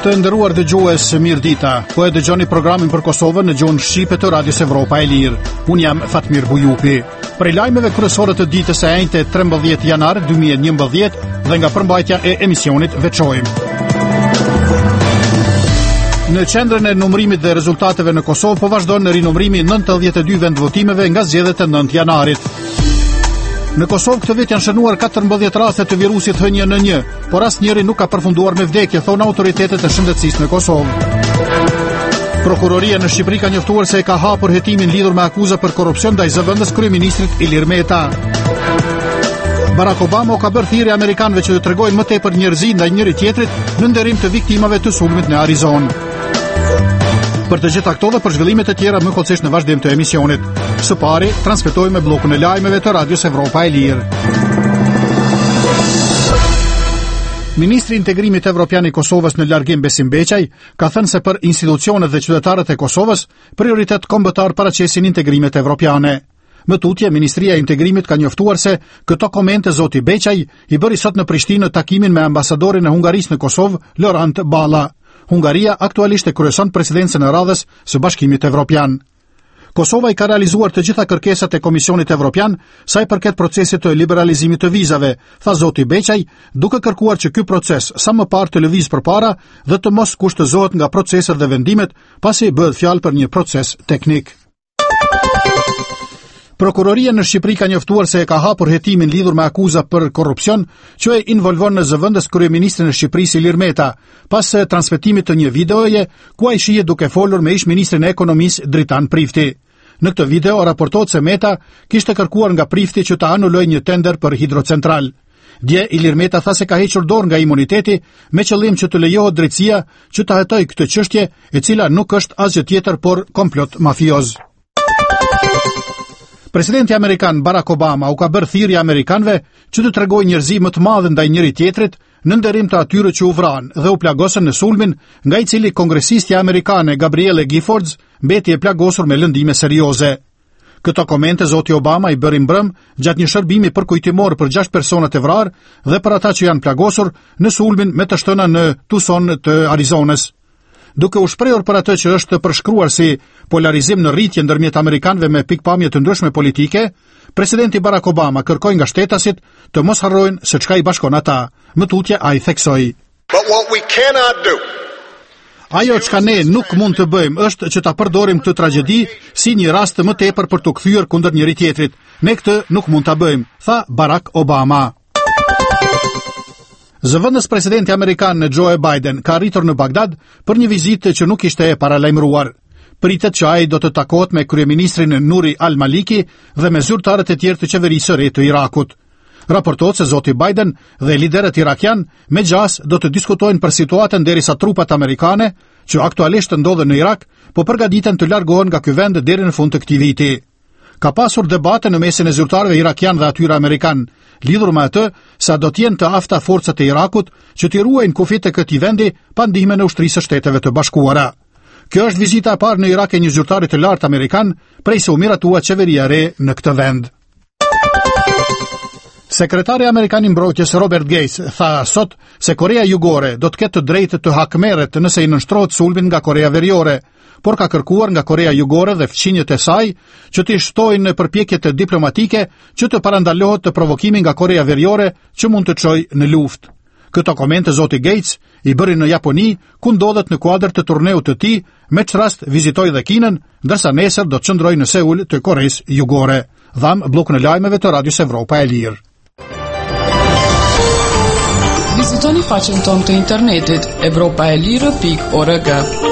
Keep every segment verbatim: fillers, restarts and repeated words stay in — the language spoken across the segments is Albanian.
Të nderuar dëgjues, mirëdita. Po e dëgjoni programin për Kosovën në gjuhën shqipe të Radios Evropa e Lirë. Unë jam Fatmir Bujupi. Prej lajmeve kryesore të ditës së enjte trembëdhjetë janar dy mijë e njëmbëdhjetë dhe nga përmbajtja e emisionit veçojmë. Në qendrën e numërimit dhe rezultateve në Kosovë po vazhdon në rinumërimi nëntëdhjetë e dy vendvotimeve nga zgjedhjet e nëntë janarit. Në Kosovë këtë vit janë shënuar katërmbëdhjetë raste të virusit H një N një, por asnjëri nuk ka përfunduar me vdekje, thonë autoritetet e shëndetësisë në Kosovë. Prokuroria në Shqipëri ka njoftuar se e ka hapur hetimin lidhur me akuza për korrupsion ndaj zëvendës kryeministrit Ilir Meta. Barack Obama u ka bërë thirrje amerikanëve që të tregojnë më tepër njerëzi ndaj njëri tjetrit në nderim të viktimave të sulmit në Arizonë. Për të gjitha këto dhe për zhvillimet e tjera më kollësisht në vazhdim të emisionit. Së pari, transmetojmë me bllokun e lajmeve të Radios Evropa e Lirë. Ministri i Integrimit Evropian i Kosovës në largim Besim Beqaj ka thënë se për institucionet dhe qytetarët e Kosovës prioritet kombëtar paraqesin integrimet evropiane. Më tutje, Ministria e Integrimit ka njoftuar se këto komente zoti Beqaj i bëri sot në Prishtinë në takimin me ambasadorin e Hungarisë në Kosovë, Laurent Balla. Hungaria aktualisht e kryeson presidencën e radhës së Bashkimit Evropian. Kosova i ka realizuar të gjitha kërkesat e Komisionit Evropian sa i përket procesit të liberalizimit të vizave, tha zoti Beqaj, duke kërkuar që ky proces sa më parë të lëvizë përpara dhe të mos kushtëzohet nga proceset dhe vendimet, pasi bëhet fjalë për një proces teknik. Prokuroria në Shqipëri ka njoftuar se e ka hapur hetimin lidhur me akuza për korrupsion që e involvon në zëvendës kryeministrin e Shqipërisë Ilir Meta, pas transmetimit të një videoje ku ai shihet duke folur me ish-ministrin e ekonomisë Dritan Prifti. Në këtë video raportohet se Meta kishte kërkuar nga Prifti që ta anulojë një tender për hidrocentral. Dje Ilir Meta tha se ka hequr dorë nga imuniteti me qëllim që të lejohet drejtësia që ta hetojë këtë çështje, e cila nuk është asgjë tjetër por komplot mafioz. Presidenti Amerikan Barack Obama u ka bërë thirrje amerikanëve që të tregojnë njerëzi më të madh ndaj njëri tjetrit në nderim të atyre që u vranë dhe u plagosën në sulmin, nga i cili kongresistja amerikane Gabrielle Giffords mbeti e plagosur me lëndime serioze. Këto komente zoti Obama i bëri mbrëm gjatë një shërbimi përkujtimor për gjashtë personat e vrarë dhe për ata që janë plagosur në sulmin me të shtëna në Tucson të Arizonës. Duke u shprehur për atë që është përshkruar si polarizim në rritje ndërmjet amerikanëve me pikpamje të ndryshme politike, presidenti Barack Obama kërkoi nga shtetasit të mos harrojnë se çka i bashkon ata. Më tutje ai theksoi: Ajo çka ne nuk mund të bëjmë është që ta përdorim këtë tragjedi si një rast më tepër për të kthyer kundër njëri tjetrit. Ne këtë nuk mund ta bëjmë, tha Barack Obama. Zëvendës presidenti amerikan Joe Biden ka arritur në Bagdad për një vizitë që nuk ishte e paralajmëruar. Pritet që ai do të takohet me kryeministrin Nuri al-Maliki dhe me zyrtarët e tjerë të qeverisë së re të Irakut. Raportohet se zoti Biden dhe liderët irakian me gjas do të diskutojnë për situatën derisa trupat amerikane, që aktualisht ndodhen në Irak, po përgatiten të largohen nga ky vend deri në fund të këtij viti. Ka pasur debate në mesin e zyrtarëve irakian dhe atyre amerikan, lidhur me atë sa do të jenë të afta forcat e Irakut që t'i ruajnë kufit e këtij vendi pa ndihmën e ushtrisë së Shteteve të Bashkuara. Kjo është vizita e parë në Irak e një zyrtari të lartë amerikan prej se u miratua qeveria e re në këtë vend. Sekretari amerikan i mbrojtjes Robert Gates tha sot se Korea Jugore do të ketë të drejtë të hakmerret nëse i nënshtrohet sulmin nga Korea Veriore, por ka kërkuar nga Korea Jugore dhe fqinjët e saj që të shtojnë në përpjekjet diplomatike që të parandalohet të provokimi nga Korea Veriore që mund të çojë në luftë. Këto komente zoti Gates i bëri në Japoni, ku ndodhet në kuadër të turneut të tij, me çrast vizitoi dhe Kinën, ndërsa nesër do të qëndrojë në Seul të Koreas Jugore. Dham bllokun e lajmeve të Radios Evropa e Lirë. Vizitoni faqen tonë të internetit evropaelire pikë org.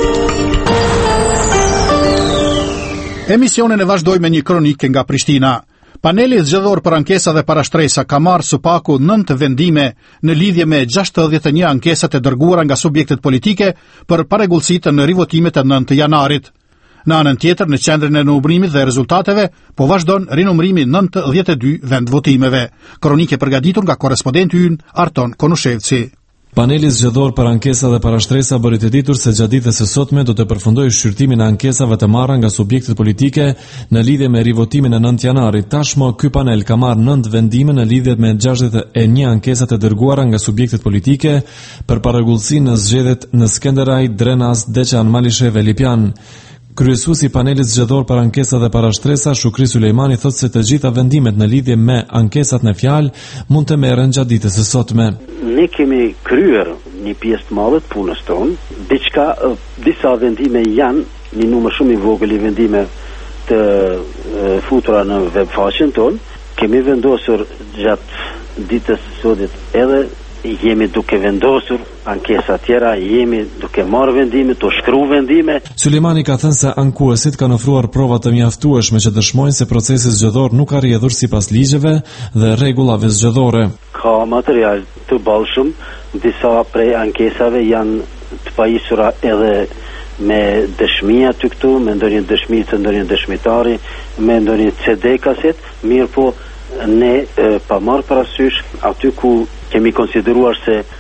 Emisionin e vazhdoj me një kronike nga Prishtina. Paneli zgjedhor për ankesa dhe parashtresa ka marrë së paku nëntë vendime në lidhje me gjashtëdhjetë e një ankesat e dërguara nga subjektet politike për parregullësitë në rivotimet e nëntë janarit. Në anën tjetër, në qendrën e numërimit dhe rezultateve, po vazhdon rinumërimi nëntëdhjetë e dy vendvotimeve. Kronike përgatitur nga korrespondenti ynë Arton Konushevci. Paneli zgjedhor për ankesa dhe parashtresa bëri të ditur se gjatë ditës së sotme do të përfundojë shqyrtimin e ankesave të marra nga subjektet politike në lidhje me rivotimin e nëntë janarit. Tashmë ky panel ka marrë nëntë vendime në lidhje me gjashtëdhjetë e një ankesa të dërguara nga subjektet politike për parregullsi në zgjedhjet në Skenderaj, Drenas, Deçan, Malishe, Lipian. Kryesuesi i panelit zgjedhor për ankesa dhe parashtresa, Shukri Sulejmani, thotë se të gjitha vendimet në lidhje me ankesat në fjalë mund të merren gjatë ditës së sotme. Ne kemi kryer një pjesë të madhe të punës tonë, diçka disa vendime janë një numër shumë i vogël i vendime të e, futura në webfaqen tonë. Kemi vendosur gjatë ditës së sotit edhe jemi duke vendosur ankesa tjera, jemi duke marrë vendime, të shkruar vendime. Sulejmani ka thënë se ankuesit kanë ofruar prova të mjaftueshme që dëshmojnë se procesi zgjedhor nuk ka rrjedhur sipas ligjeve dhe rregullave zgjedhore. Ka material të bollshëm, disa prej ankesave janë të pajisura edhe me dëshmi aty këtu, me ndonjë dëshmi të ndonjë dëshmitari, me ndonjë C D kaset, mirë po ne e, pa marrë parasysh aty ku kemi konsideruar se e,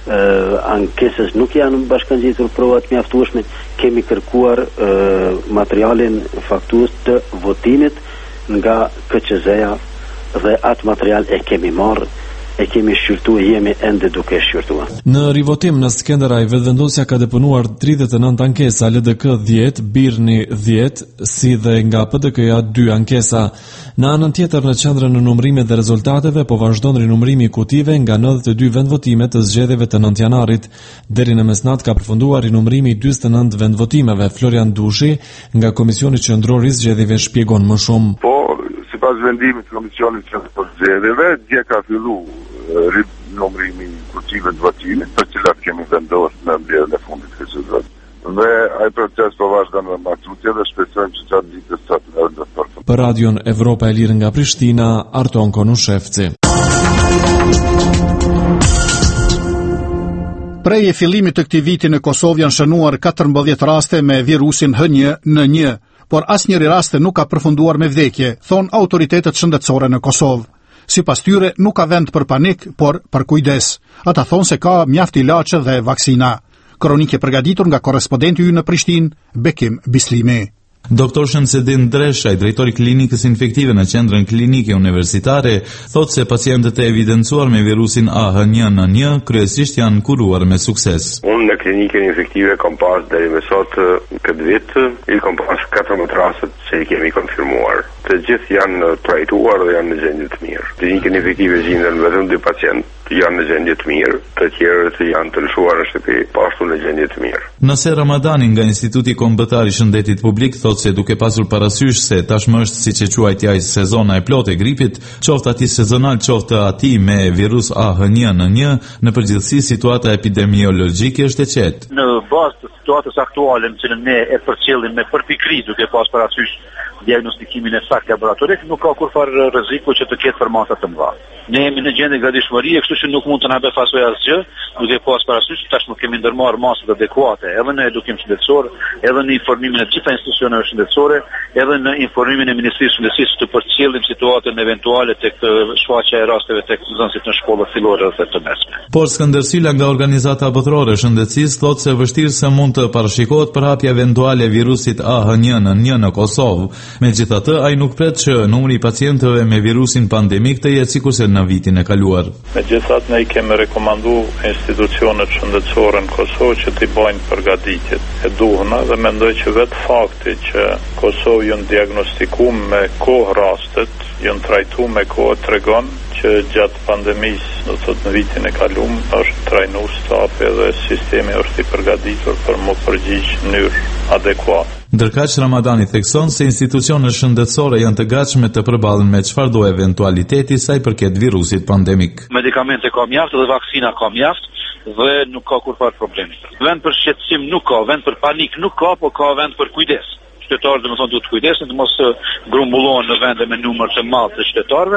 ankesës nuk janë bashkangjitur provat mjaftueshme, kemi kërkuar e, materialin faktues të votimit nga K Q Z-ja dhe atë material e kemi marrë, e kemi shqyrtuar, jemi ende duke shqyrtuar. Në rivotim në Skenderaj, vetëvendosja ka deponuar tridhjetë e nëntë ankesa, L D K dhjetë, Birni dhjetë, si dhe nga P D K-ja dy ankesa. Në anën tjetër, në qendrën e numërimit dhe rezultateve po vazhdon rinumërimi i kutive nga nëntëdhjetë e dy vendvotime të zgjedhjeve të nëntë janarit. Deri në mesnatë ka përfunduar rinumërimi i dyzet e nëntë vendvotimeve. Florian Dushi nga Komisioni Qendror i Zgjedhjeve shpjegon më shumë. Po, sipas vendimit të Komisionit Qendror të Zgjedhjeve, dje ka filluar rinumërimi i kutive të votimit, për cilat kemi vendosur në mbledhjen e fundit të zgjedhjeve. Dhe ai proces po vazhdon me matutje dhe shpresojmë që gjatë ditës së sotme do të përfundojë. Për Radion Evropa e Lirë nga Prishtina, Arton Konushevci. Prej e fillimit të këtij viti në Kosovë janë shënuar katërmbëdhjetë raste me virusin H një N një, por asnjëri raste nuk ka përfunduar me vdekje, thon autoritetet shëndetësore në Kosovë. Sipas tyre nuk ka vend për panik, por për kujdes. Ata thonë se ka mjaft ilaçe dhe vaksina. Kronikë përgatitur nga korrespondenti ynë në Prishtinë, Bekim Bislimi. Doktor Shamsedin Dreshaj, drejtori klinikës infektive në qendrën klinike universitare, thotë se pacientët e evidencuar me virusin A H një N një kryesisht janë kuruar me sukses. Unë në klinikën infektive kam pas deri më sot këtë vit, i kam pas katërmbëdhjetë raste që i kemi konfirmuar. Të gjithë janë trajtuar dhe janë në gjendje të mirë. Klinikën infektive gjenden vetëm dy pacientë janë në gjendje të mirë, të tjerët janë të lëshuar në shtëpi, pashtu në gjendje të mirë. Nëse Ramadani nga Instituti Kombëtar i Shëndetit Publik thotë se duke pasur parasysh se tashmë është siç e quajti ai sezona e plotë e gripit, qoftë ati sezonal, qoftë ati me virus A H një N një, në përgjithësi situata epidemiologjike është e qetë. Në bazë të situatës aktuale në cilën ne e përcjellim me përpikri duke pas parasysh diagnostikimin e saktë laboratorik, nuk ka kurfar rreziku që të ketë formata të mëdha. Ne jemi në gjendje gatishmërie, kështu që nuk mund të na bëj pasojë asgjë, duke pas parasysh tashmë kemi ndërmarrë masat adekuate edhe në edukim shëndetësor, edhe në informimin e gjitha institucioneve shëndetësore, edhe në informimin e Ministrisë së Shëndetësisë të përcjellim situatën eventuale tek shfaqja e rasteve tek nxënësit në shkollat fillore dhe të mesme. Por Skëndersyla nga Organizata Botërore e Shëndetësisë thotë se vështirë se mund të parashikohet përhapja eventuale e virusit A H një N një në Kosovë. Megjithatë, ai nuk pret që numri i pacientëve me virusin pandemik të jetë sikurse në vitin e kaluar. Megjithatë, ne i kemi rekomanduar institucionet shëndetësore në Kosovë që t'i bëjnë përgatitjet e duhura dhe mendoj që vetë fakti që Kosovë janë diagnostikuar me kohë rastet, janë trajtuar me kohë tregon që gjatë pandemisë, do të thotë në vitin e kaluar, është trajnuar stafi dhe sistemi është i përgatitur për më përgjigj në mënyrë adekuate. Ndërkaq Ramadani thekson se institucionet shëndetësore janë të gatshme të përballen me çfarëdo eventualiteti sa i përket virusit pandemik. Medikamente ka mjaft dhe vaksina ka mjaft dhe nuk ka kurfar problemi. Vend për shqetësim nuk ka, vend për panik nuk ka, po ka vend për kujdes. Qytetarët domethënë duhet të kujdesen të mos grumbullohen në vende me numër të madh të qytetarëve,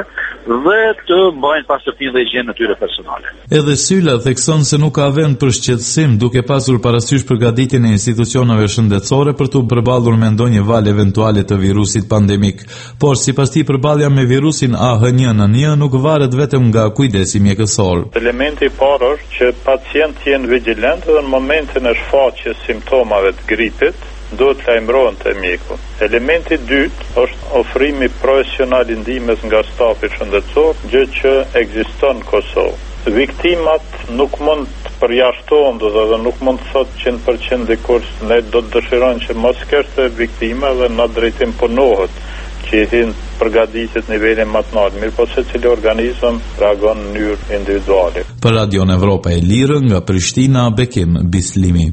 dhe të mbajnë pastërtinë dhe higjienën e tyre personale. Edhe Sylla thekson se nuk ka vend për shqetësim duke pasur parasysh përgatitjen e institucioneve shëndetësore për të përballur me ndonjë valë eventuale të virusit pandemik. Por sipas tij përballja me virusin A H një N një nuk varet vetëm nga kujdesi mjekësor. Elementi i parë është që pacientët jenë vigjilentë dhe në momentin e shfaqjes simptomave të gripit duhet lajmërohen te mjeku. Elementi i dytë është ofrimi profesional i ndihmës nga stafi shëndetësor, gjë që ekziston në Kosovë. Viktimat nuk mund të përjashtohen, do të thotë nuk mund të thotë njëntë përqind dikush ne do të dëshirojmë që mos kështë viktima dhe në drejtim punohet që jetin përgatitet nivelin më të lartë, mirë po secili organizëm reagon në mënyrë individuale. Për Radion Evropa e Lirë nga Prishtina, Bekim Bislimi.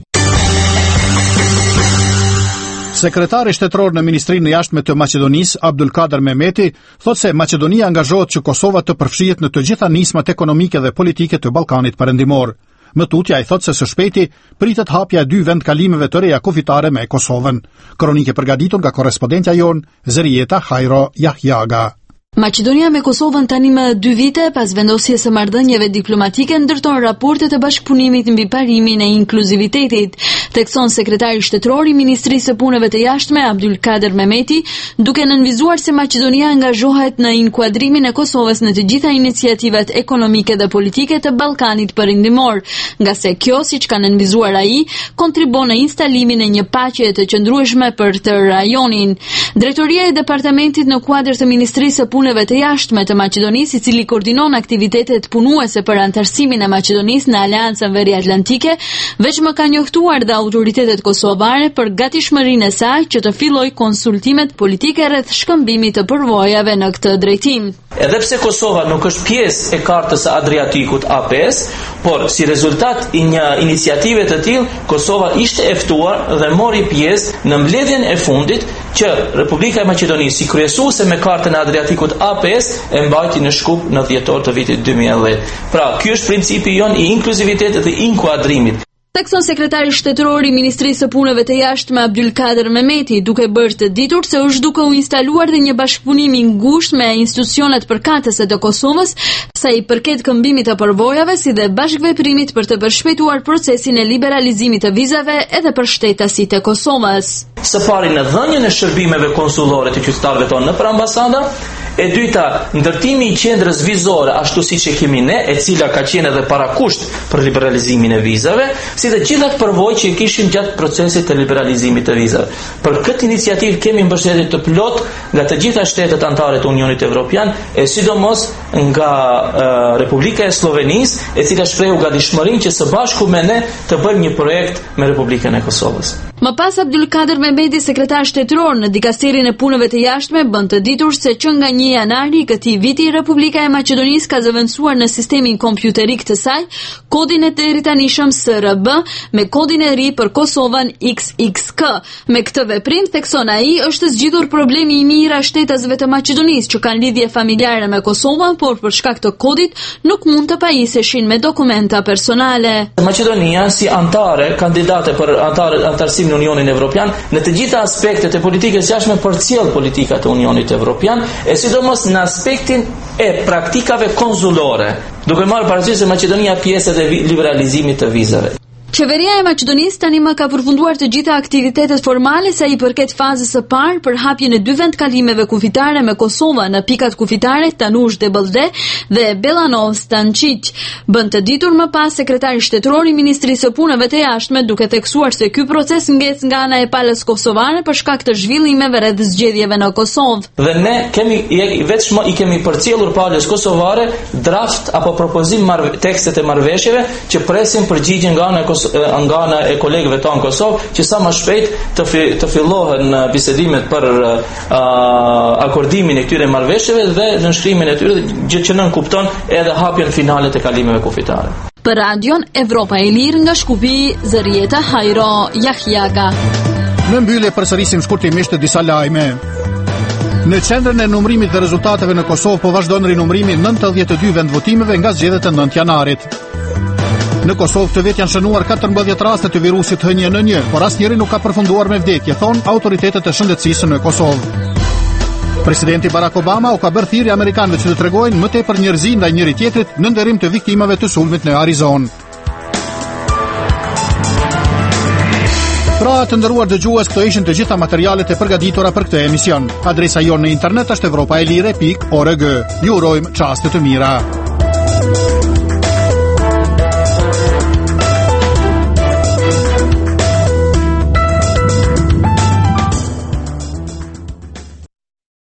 Sekretari shtetëror në Ministrinë e Jashtme të Maqedonisë, Abdulkader Mehmeti, thotë se Maqedonia angazhohet që Kosova të përfshihet në të gjitha nismat ekonomike dhe politike të Ballkanit Perëndimor. Më tutje ai thotë se së shpejti pritet hapja e dy vendkalimeve të reja kufitare me Kosovën. Kronike përgatitur nga korrespondentja jon Zerieta Hajro Yahyaga. Maqedonia me Kosovën tani më dy vite pas vendosjes së marrëdhënieve diplomatike ndërton raporte të bashkëpunimit mbi parimin e inkluzivitetit, thekson sekretari shtetëror i Ministrisë së Punëve të Jashtme Abdulkader Mehmeti, duke nënvizuar se Maqedonia angazhohet në inkuadrimin e Kosovës në të gjitha iniciativat ekonomike dhe politike të Ballkanit Perëndimor, nga se kjo, siç ka nënvizuar ai, kontribon në instalimin e një paqe të qëndrueshme për të rajonin. Drejtoria e departamentit në kuadër të Ministrisë së Punëve të Jashtme të Maqedonisë, i cili koordinon aktivitetet punuese për anëtarësimin e Maqedonisë në Aleancën Veriatlantike, veç më ka njoftuar dhe autoritetet kosovare për gatishmërinë e saj që të fillojë konsultimet politike rreth shkëmbimit të përvojave në këtë drejtim. Edhe pse Kosova nuk është pjesë e kartës së Adriatikut A P S, por si rezultat i një iniciative të tillë, Kosova ishte e ftuar dhe mori pjesë në mbledhjen e fundit që Republika e Maqedonisë, si kryesuese me kartën e Adriatikut A P S, e mbajti në Shkup në dhjetor të vitit dy mijë e dhjetë. Pra, ky është principi jon i inkluzivitetit dhe inkuadrimit. Thekson sekretari shtetëror i Ministrisë së Punëve të Jashtme Abdulkader Mehmeti, duke bërë të ditur se është duke u instaluar dhe një bashkëpunim i ngushtë me institucionet përkatëse të Kosovës, sa i përket këmbimit të përvojave si dhe bashkëveprimit për të përshpejtuar procesin e liberalizimit të vizave edhe për shtetasit e Kosovës. Së pari në dhënien e shërbimeve konsullore të qytetarëve tonë nëpër ambasada, e dyta, ndërtimi i qendrës vizore ashtu siç e kemi ne, e cila ka qenë edhe parakusht për liberalizimin e vizave, si dhe gjithat përvojë që kishim gjatë procesit të liberalizimit të vizave. Për këtë iniciativë kemi mbështetje të plot nga të gjitha shtetet anëtare të Unionit Evropian, e sidomos nga uh, Republika e Slovenisë, e cila shprehu gatishmërinë që së bashku me ne të bëjmë një projekt me Republikën e Kosovës. Më pas, Abdulkader Mehmeti, sekretar shtetëror në Dikasterin e Punëve të Jashtme, bën të ditur se që nga një janari i këtij viti Republika e Maqedonisë ka zëvendësuar në sistemin kompjuterik të saj kodin e të eritanishëm S R B me kodin e ri për Kosovën X X K. Me këtë veprim, thekson ai, është zgjidhur problemi i mirë a shtetësve të Maqedonisë që kanë lidhje familjare me Kosovën, por për shkak të kodit nuk mund të pajiseshin me dokumenta personale. Maqedonia si antare, kandidate për antare antarësim në Unionin Evropian, në të gjitha aspektet e politikës jashtme përcjell politikat e Unionit Evropian, e sidomos në aspektin e praktikave konsullore, duke marrë parasysh se Maqedonia pjesë e liberalizimit të vizave. Qeveria e Maqedonisë tani më ka përfunduar të gjitha aktivitetet formale sa i përket fazës së parë për hapjen e dy vendkalimeve kufitare me Kosova në pikat kufitare Tanush Debelde dhe Belanov Stančić. Bën të ditur më pas sekretari shtetëror i Ministrisë së Punëve të Jashtme, duke theksuar se ky proces ngec nga ana e palës kosovare për shkak të zhvillimeve rreth zgjedhjeve në Kosovë. Dhe ne kemi vetëm i kemi përcjellur palës kosovare draft apo propozim marrë tekstet e marrëveshjeve që presim përgjigjen nga ana e nga ana e kolegëve tonë në Kosovë, që sa më shpejt të, fi, të fillohen bisedimet për uh, akordimin e këtyre marrëveshjeve dhe nënshkrimin e tyre, gjë që nën kupton edhe hapjen finale të kalimeve kufitare. Për Radion Evropa e Lirë nga Shkupi, Zerieta Hajro Yahyaga. Në mbyllje përsërisim shkurtimisht disa lajme. Në qendrën e numërimit dhe rezultateve në Kosovë po vazhdon rinumërimi nëntëdhjetë e dy vendvotimeve nga zgjedhjet e nëntë janarit. Në Kosovë të vet janë shënuar katërmbëdhjetë raste të virusit H një N një, por asnjëri nuk ka përfunduar me vdekje, thon autoritetet e shëndetësisë në Kosovë. Presidenti Barack Obama u ka bërë thirrje amerikanëve që të tregojnë më tepër njerëzi ndaj njëri tjetrit në nderim të viktimave të sulmit në Arizonë. Pra të nderuar dëgjues, këto ishin të gjitha materialet e përgatitura për këtë emision. Adresa jonë në internet është evropaelire pikë org. Ju urojmë çaste të mira.